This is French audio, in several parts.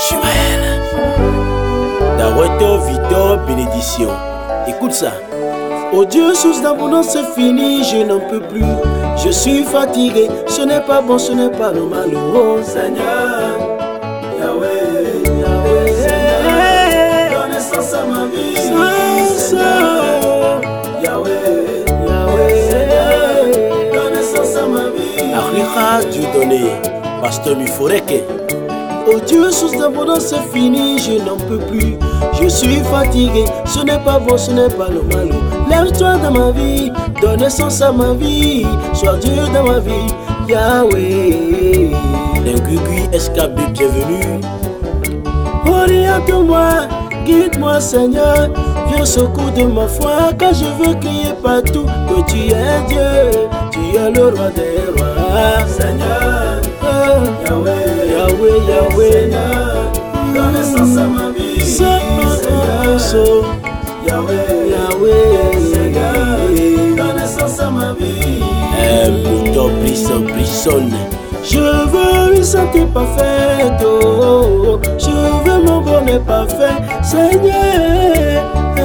Jumaël. Daweto Vito bénédiction. Écoute ça. Oh Dieu, source d'abondance, c'est fini, je n'en peux plus. Je suis fatigué, ce n'est pas bon, ce n'est pas normal. Oh Seigneur, Yahweh, Yahweh, Seigneur, donne sens à ma vie. Seigneur, Yahweh, Yahweh, Seigneur, donne sens à ma vie. Afrika, Dieu donné, Pasteur Luforeke. Oh Dieu, source d'abondance, c'est fini, je n'en peux plus. Je suis fatigué, ce n'est pas bon, ce n'est pas normal. Lève-toi dans ma vie, donne sens à ma vie. Sois Dieu dans ma vie, Yahweh. L'Ingugui Escabé, bienvenue. Oriente-moi, guide-moi Seigneur. Viens au secours de ma foi, car je veux crier partout que tu es Dieu, tu es le roi des rois. Seigneur, Yahweh, Yahweh, Yahweh, Seigneur, donne sens à ma vie. Seigneur, Yahweh, Yahweh, Seigneur, donne sens à ma vie. Plutôt brissonne. Je veux une santé parfaite, oh, je veux mon bonheur parfait, Seigneur.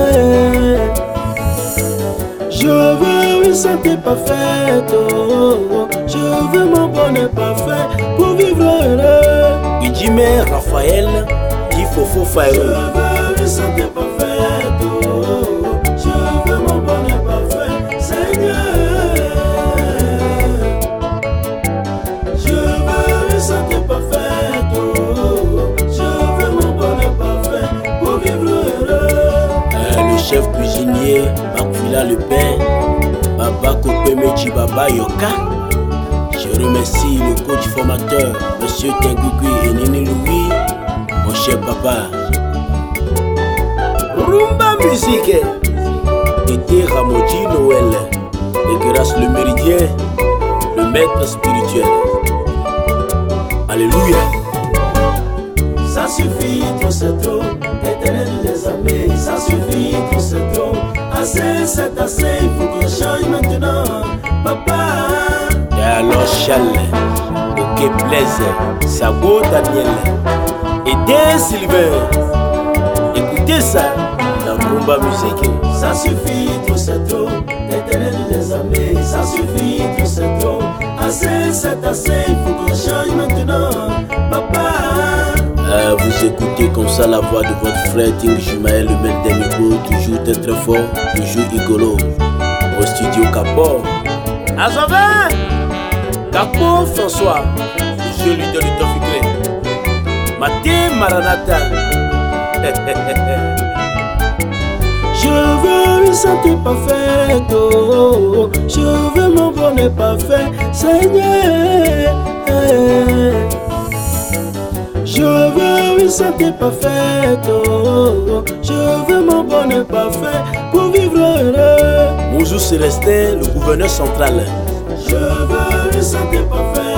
Je veux une santé parfaite, oh, je veux mon bonheur parfait pour vivre heureux. Guidime Raphaël, dit Fofo Faïro. Je veux une santé parfaite, oh, je veux mon bonheur parfait, Seigneur. Je veux une santé parfaite, oh, je veux mon bonheur parfait pour vivre heureux. Le chef cuisinier, Bakfila le père, Baba Kopemechi Baba Yoka. Je remercie le coach formateur, Monsieur Tengugui et Nini Louis, mon cher papa. Rumba musique, été Ramoji Noël, et grâce le méridien, le maître spirituel. Alléluia. Ça suffit, tout c'est trop, éternel des amis, ça suffit, tout c'est trop. Assez, c'est assez, il faut que je change maintenant, papa. Et alors Charles, ok Blaise, Sabo Daniel, et Dé Sylvain. Écoutez ça, dans Rumba musique. Ça suffit, tout c'est trop, éternel des amis, ça suffit, tout c'est trop. Assez, c'est assez, il faut que je change maintenant, papa. Vous écoutez comme ça la voix de votre frère Ting Jumaël, le maître des micros, toujours très fort, toujours rigolo. Au studio Capo. Azavin Capo François, je lui donne le temps figuré. Maté Maranatha. Je veux une santé parfaite, oh, je veux mon bonheur parfait, Seigneur. Je veux une santé parfaite, oh, je veux mon bonheur parfait pour vivre heureux. Mouzou Célestin, le gouverneur central. Je veux une santé parfaite.